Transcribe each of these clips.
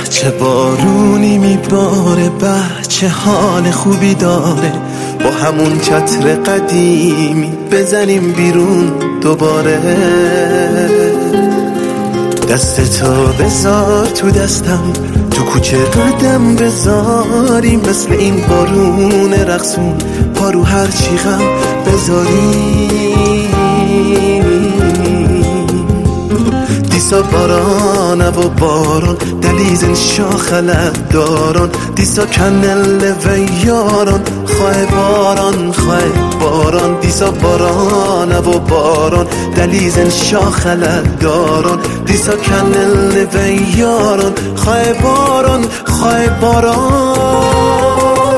چه بارونی میباره، چه حال خوبی داره. با همون چتر قدیمی بزنیم بیرون دوباره. دستتو بذار تو دستم، تو کوچه قدم بذاریم، مثل این بارون رقصون پارو هر چی غم بذاریم. دیسا بارانه و باران دلیزن شاخلت داران، دیسا کنل و یاران خواه باران خواه باران. دیسا بارانه و باران دلیزن شاخلت داران، دیسا کنل و یاران خواه باران خواه باران.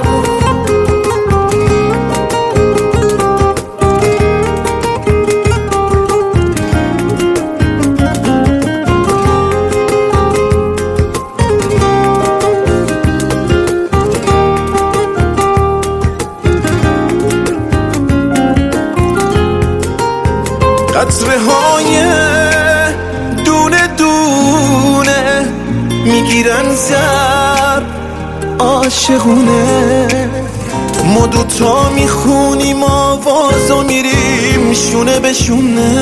قطره های دونه دونه میگیرن زر عاشقونه، ما دوتا میخونیم آواز و میریم شونه به شونه.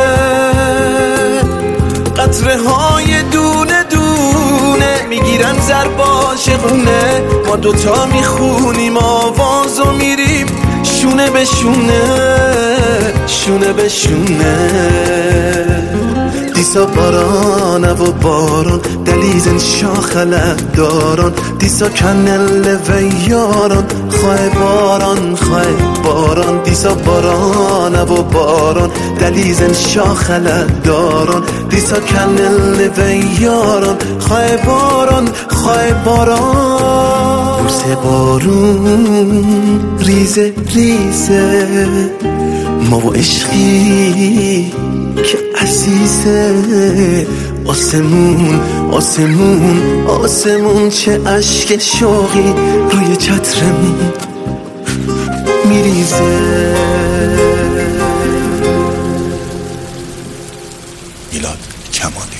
قطره های دونه دونه میگیرن زر عاشقونه، ما دوتا میخونیم آواز و میریم شونه به شونه شونه به شونه. دیسا بارانه و باران دلیزن شاخلت داران، دیسا کنل و یاران خواه باران خواه باران. دیسا بارانه و باران دلیزن شاخلت داران، دیسا کنل و یاران خواه باران خواه باران. بورس بارون ریزه ریزه، ما و عشقی که عزیزه. آسمون آسمون آسمون چه اشک شوقی روی چترمون میریزه. میلاد کمالی.